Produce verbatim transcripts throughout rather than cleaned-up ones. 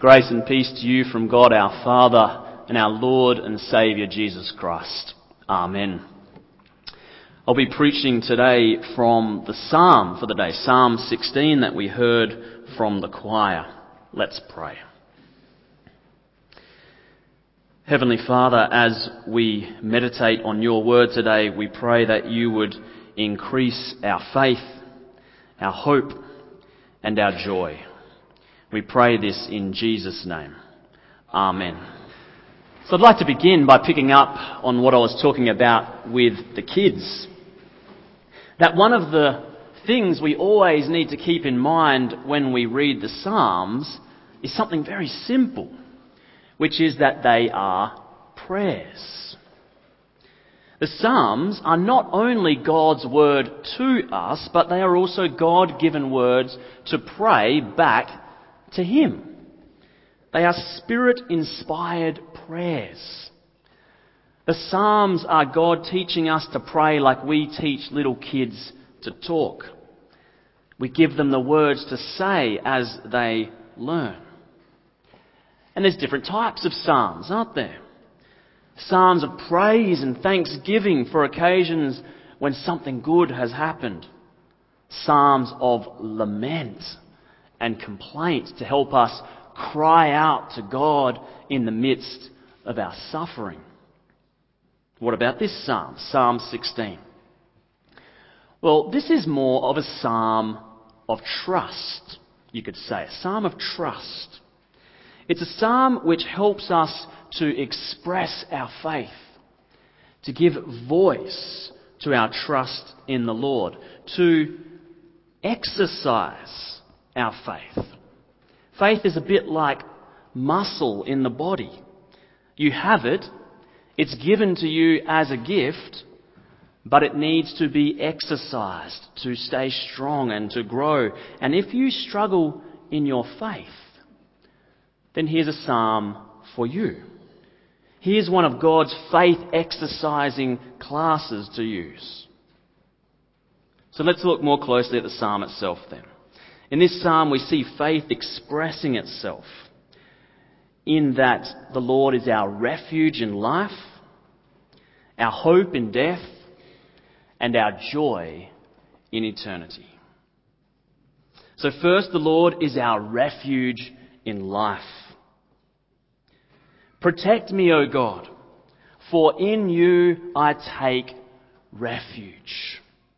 Grace and peace to you from God our Father and our Lord and Saviour Jesus Christ. Amen. I'll be preaching today from the Psalm for the day, Psalm sixteen that we heard from the choir. Let's pray. Heavenly Father, as we meditate on your word today, we pray that you would increase our faith, our hope, and our joy. We pray this in Jesus' name. Amen. So I'd like to begin by picking up on what I was talking about with the kids. That one of the things we always need to keep in mind when we read the Psalms is something very simple, which is that they are prayers. The Psalms are not only God's word to us, but they are also God-given words to pray back to Him. They are Spirit-inspired prayers. The Psalms are God teaching us to pray like we teach little kids to talk. We give them the words to say as they learn. And there's different types of psalms, aren't there? Psalms of praise and thanksgiving for occasions when something good has happened. Psalms of lament and complaint to help us cry out to God in the midst of our suffering. What about this psalm, Psalm sixteen? Well, this is more of a psalm of trust, you could say, a psalm of trust. It's a psalm which helps us to express our faith, to give voice to our trust in the Lord, to exercise our faith. Faith is a bit like muscle in the body. You have it, it's given to you as a gift, but it needs to be exercised to stay strong and to grow. And if you struggle in your faith, then here's a psalm for you. Here's one of God's faith exercising classes to use. So let's look more closely at the psalm itself then. In this psalm we see faith expressing itself in that the Lord is our refuge in life, our hope in death, and our joy in eternity. So first, the Lord is our refuge in life. Protect me, O God, for in you I take refuge.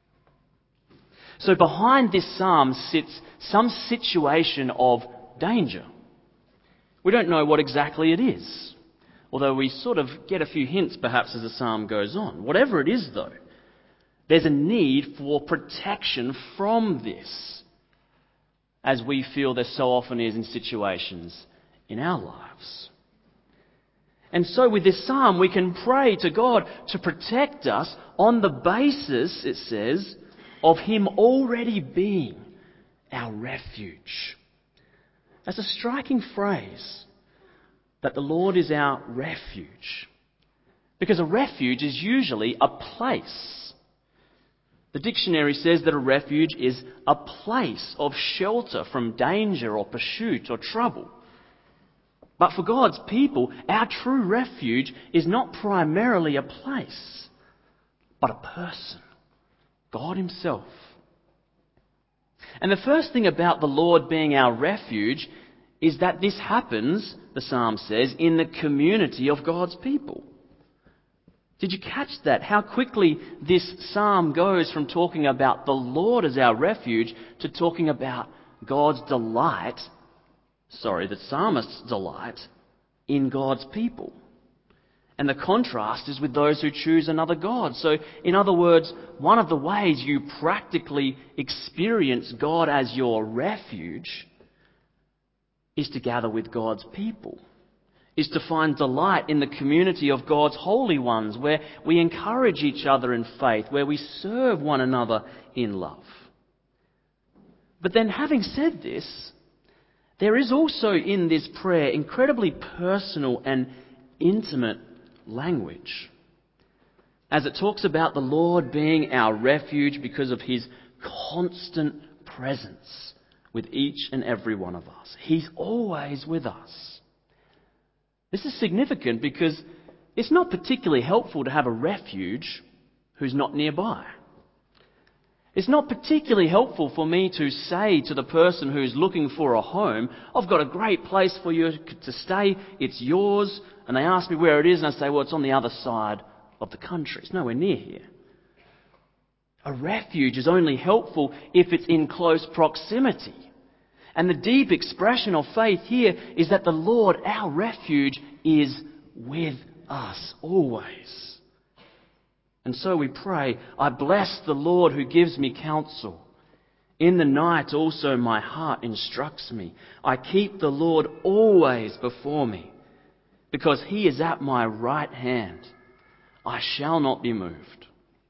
So behind this psalm sits some situation of danger. We don't know what exactly it is, although we sort of get a few hints perhaps as the psalm goes on. Whatever it is though, there's a need for protection from this, as we feel there so often is in situations in our lives. And so with this psalm, we can pray to God to protect us on the basis, it says, of Him already being our refuge. That's a striking phrase, that the Lord is our refuge. Because a refuge is usually a place. The dictionary says that a refuge is a place of shelter from danger or pursuit or trouble. But for God's people, our true refuge is not primarily a place, but a person, God Himself. And the first thing about the Lord being our refuge is that this happens, the psalm says, in the community of God's people. Did you catch that? How quickly this psalm goes from talking about the Lord as our refuge to talking about God's delight, sorry, the psalmist's delight in God's people. And the contrast is with those who choose another God. So, in other words, one of the ways you practically experience God as your refuge is to gather with God's people, is to find delight in the community of God's holy ones, where we encourage each other in faith, where we serve one another in love. But then, having said this, there is also in this prayer incredibly personal and intimate language, as it talks about the Lord being our refuge because of His constant presence with each and every one of us. He's always with us. This is significant because it's not particularly helpful to have a refuge who's not nearby. It's not particularly helpful for me to say to the person who's looking for a home, I've got a great place for you to stay, it's yours, and they ask me where it is, and I say, well, it's on the other side of the country. It's nowhere near here. A refuge is only helpful if it's in close proximity. And the deep expression of faith here is that the Lord, our refuge, is with us always. And so we pray, I bless the Lord who gives me counsel. In the night also my heart instructs me. I keep the Lord always before me, because he is at my right hand. I shall not be moved.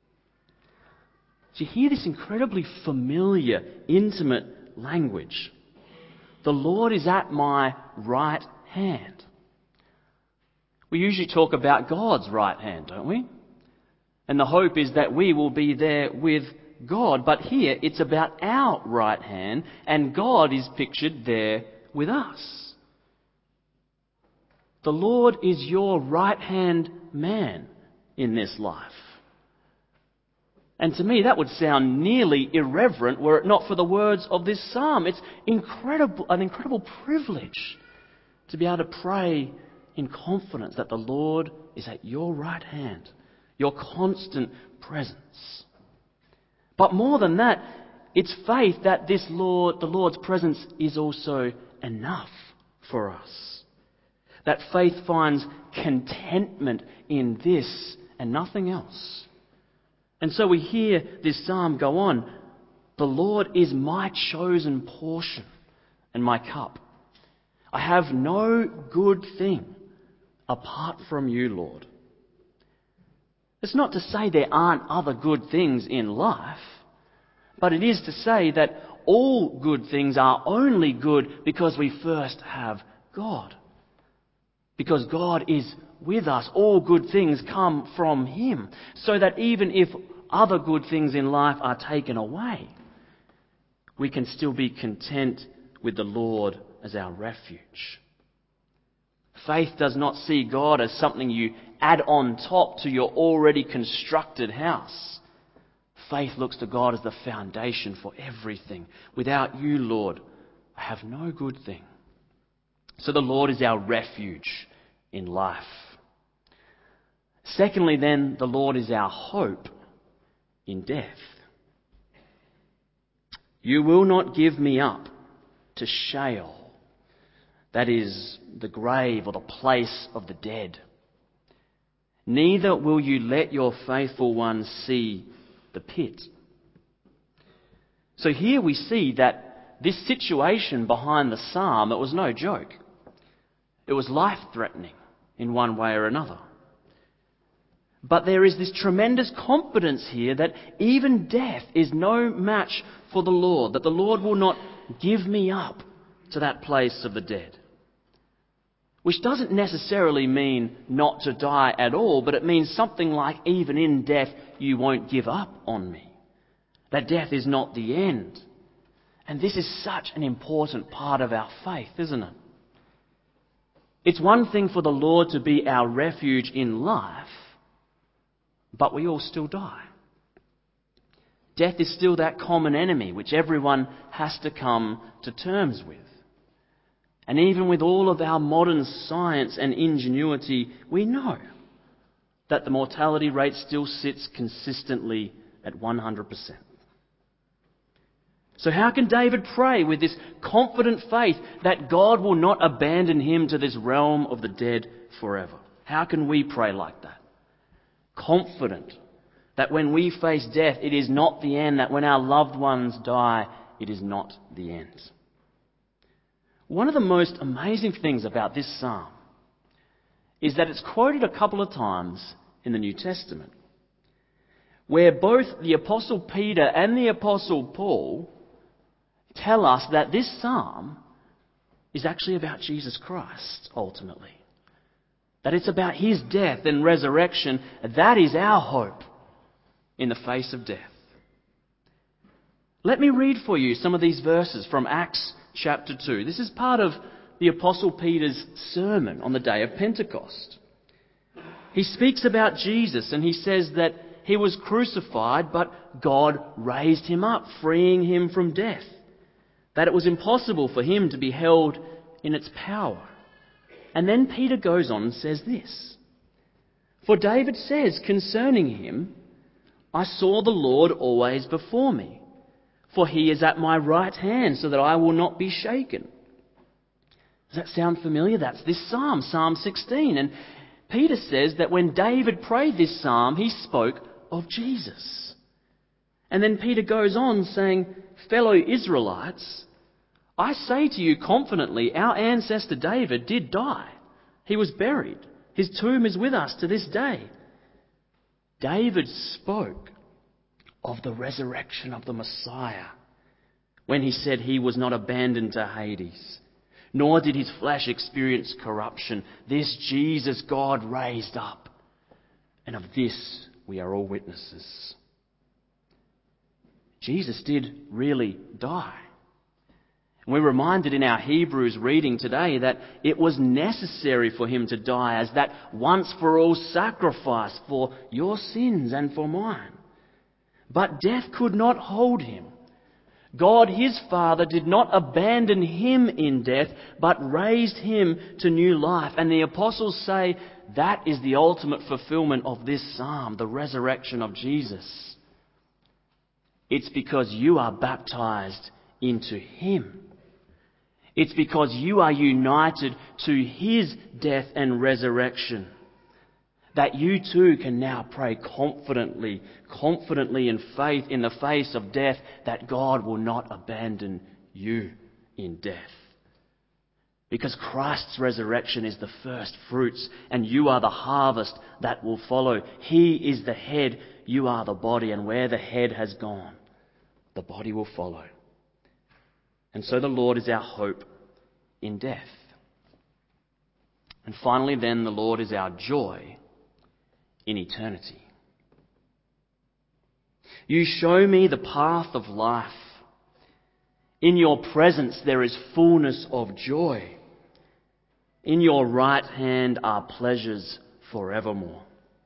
Do you hear this incredibly familiar, intimate language? The Lord is at my right hand. We usually talk about God's right hand, don't we? And the hope is that we will be there with God. But here it's about our right hand, and God is pictured there with us. The Lord is your right hand man in this life. And to me that would sound nearly irreverent were it not for the words of this psalm. It's incredible, an incredible privilege to be able to pray in confidence that the Lord is at your right hand, your constant presence. But more than that, it's faith that this Lord, the Lord's presence is also enough for us. That faith finds contentment in this and nothing else. And so we hear this psalm go on, the Lord is my chosen portion and my cup. I have no good thing apart from you, Lord. It's not to say there aren't other good things in life, but it is to say that all good things are only good because we first have God. Because God is with us. All good things come from him. So that even if other good things in life are taken away, we can still be content with the Lord as our refuge. Faith does not see God as something you add on top to your already constructed house. Faith looks to God as the foundation for everything. Without you, Lord, I have no good thing. So the Lord is our refuge in life. Secondly, then, the Lord is our hope in death. You will not give me up to Sheol, that is, the grave or the place of the dead. Neither will you let your faithful one see the pit. So here we see that this situation behind the psalm, it was no joke. It was life-threatening in one way or another. But there is this tremendous confidence here that even death is no match for the Lord, that the Lord will not give me up to that place of the dead. Which doesn't necessarily mean not to die at all, but it means something like even in death you won't give up on me. That death is not the end. And this is such an important part of our faith, isn't it? It's one thing for the Lord to be our refuge in life, but we all still die. Death is still that common enemy which everyone has to come to terms with. And even with all of our modern science and ingenuity, we know that the mortality rate still sits consistently at one hundred percent. So how can David pray with this confident faith that God will not abandon him to this realm of the dead forever? How can we pray like that? Confident that when we face death, it is not the end, that when our loved ones die, it is not the end. One of the most amazing things about this psalm is that it's quoted a couple of times in the New Testament, where both the Apostle Peter and the Apostle Paul tell us that this psalm is actually about Jesus Christ, ultimately. That it's about his death and resurrection. That is our hope in the face of death. Let me read for you some of these verses from Acts chapter two. This is part of the Apostle Peter's sermon on the day of Pentecost. He speaks about Jesus and he says that he was crucified, but God raised him up, freeing him from death. That it was impossible for him to be held in its power. And then Peter goes on and says this. For David says concerning him, I saw the Lord always before me, for he is at my right hand so that I will not be shaken. Does that sound familiar? That's this psalm, Psalm sixteen. And Peter says that when David prayed this psalm, he spoke of Jesus. And then Peter goes on saying, fellow Israelites, I say to you confidently, our ancestor David did die. He was buried. His tomb is with us to this day. David spoke of the resurrection of the Messiah when he said he was not abandoned to Hades, nor did his flesh experience corruption. This Jesus God raised up, and of this we are all witnesses. Jesus did really die. And we're reminded in our Hebrews reading today that it was necessary for him to die as that once for all sacrifice for your sins and for mine. But death could not hold him. God, his Father, did not abandon him in death, but raised him to new life. And the apostles say that is the ultimate fulfillment of this psalm, the resurrection of Jesus. It's because you are baptized into him. It's because you are united to his death and resurrection that you too can now pray confidently, confidently in faith in the face of death that God will not abandon you in death. Because Christ's resurrection is the first fruits and you are the harvest that will follow. He is the head, you are the body, and where the head has gone, the body will follow. And so the Lord is our hope in death. And finally then, the Lord is our joy in eternity. You show me the path of life. In your presence there is fullness of joy. In your right hand are pleasures forevermore.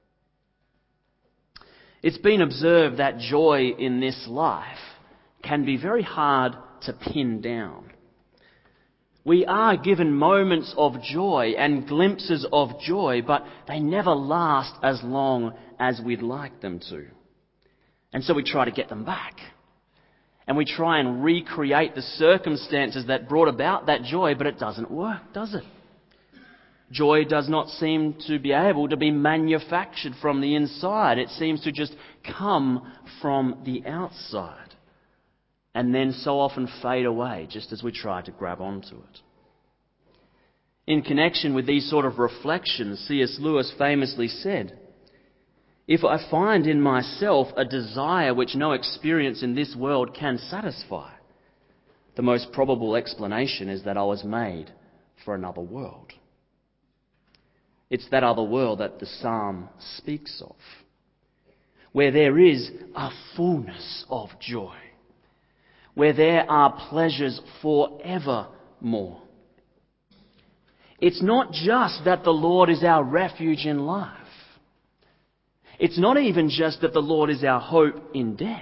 It's been observed that joy in this life can be very hard to pin down. We are given moments of joy and glimpses of joy, but they never last as long as we'd like them to. And so we try to get them back. And we try and recreate the circumstances that brought about that joy, but it doesn't work, does it? Joy does not seem to be able to be manufactured from the inside. It seems to just come from the outside. And then so often fade away just as we try to grab onto it. In connection with these sort of reflections, C S Lewis famously said, if I find in myself a desire which no experience in this world can satisfy, the most probable explanation is that I was made for another world. It's that other world that the psalm speaks of, where there is a fullness of joy, where there are pleasures forevermore. It's not just that the Lord is our refuge in life. It's not even just that the Lord is our hope in death.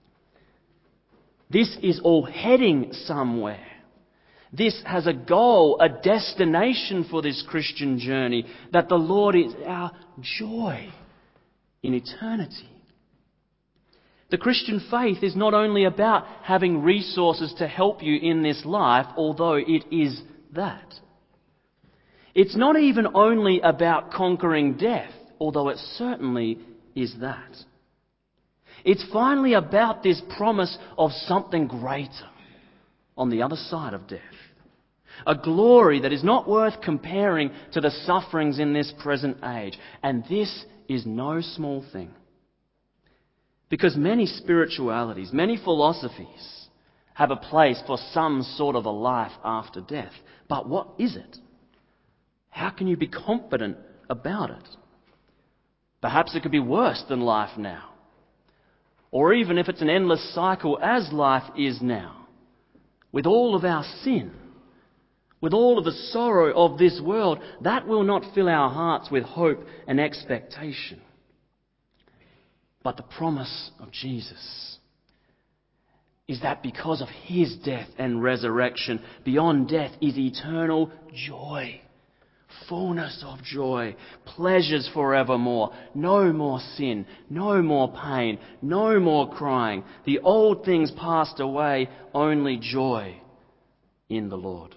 This is all heading somewhere. This has a goal, a destination for this Christian journey, that the Lord is our joy in eternity. The Christian faith is not only about having resources to help you in this life, although it is that. It's not even only about conquering death, although it certainly is that. It's finally about this promise of something greater on the other side of death. A glory that is not worth comparing to the sufferings in this present age. And this is no small thing. Because many spiritualities, many philosophies have a place for some sort of a life after death. But what is it? How can you be confident about it? Perhaps it could be worse than life now. or even if it's an endless cycle as life is now, with all of our sin, with all of the sorrow of this world, that will not fill our hearts with hope and expectation. But the promise of Jesus is that because of his death and resurrection, beyond death is eternal joy, fullness of joy, pleasures forevermore, no more sin, no more pain, no more crying. The old things passed away, only joy in the Lord.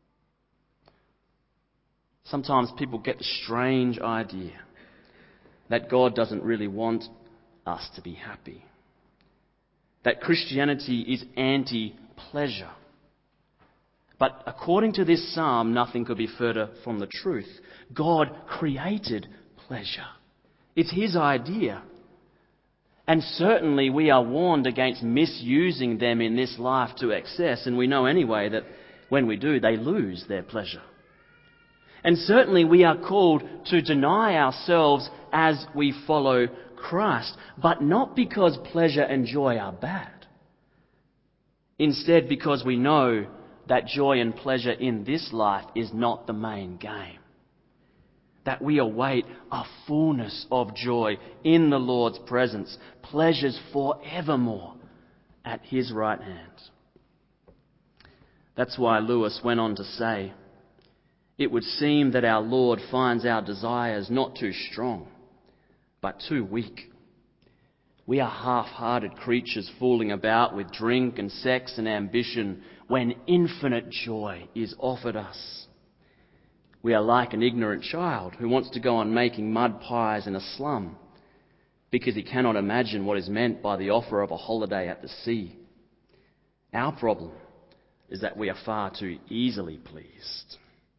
Sometimes people get the strange idea that God doesn't really want us to be happy, that Christianity is anti-pleasure. But according to this psalm, nothing could be further from the truth. God created pleasure. It's his idea. And certainly we are warned against misusing them in this life to excess, and we know anyway that when we do, they lose their pleasure. And certainly we are called to deny ourselves as we follow Christ, but not because pleasure and joy are bad. Instead, because we know that joy and pleasure in this life is not the main game. That we await a fullness of joy in the Lord's presence, pleasures forevermore at his right hand. That's why Lewis went on to say, "It would seem that our Lord finds our desires not too strong, but too weak. We are half-hearted creatures fooling about with drink and sex and ambition when infinite joy is offered us. We are like an ignorant child who wants to go on making mud pies in a slum because he cannot imagine what is meant by the offer of a holiday at the sea. Our problem is that we are far too easily pleased."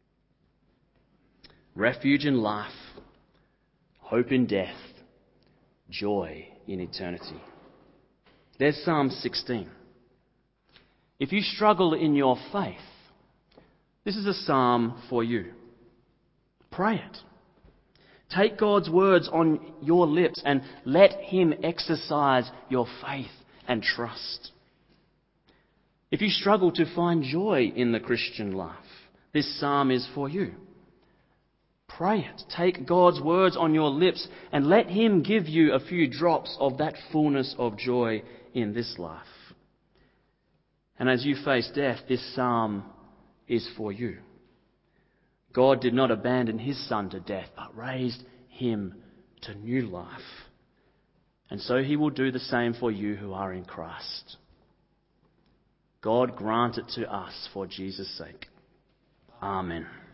Refuge in life, hope in death, joy in eternity. There's Psalm sixteen. If you struggle in your faith, this is a psalm for you. Pray it. Take God's words on your lips and let him exercise your faith and trust. If you struggle to find joy in the Christian life, this psalm is for you. Pray it. Take God's words on your lips and let him give you a few drops of that fullness of joy in this life. And as you face death, this psalm is for you. God did not abandon his Son to death, but raised him to new life. And so he will do the same for you who are in Christ. God grant it to us for Jesus' sake. Amen.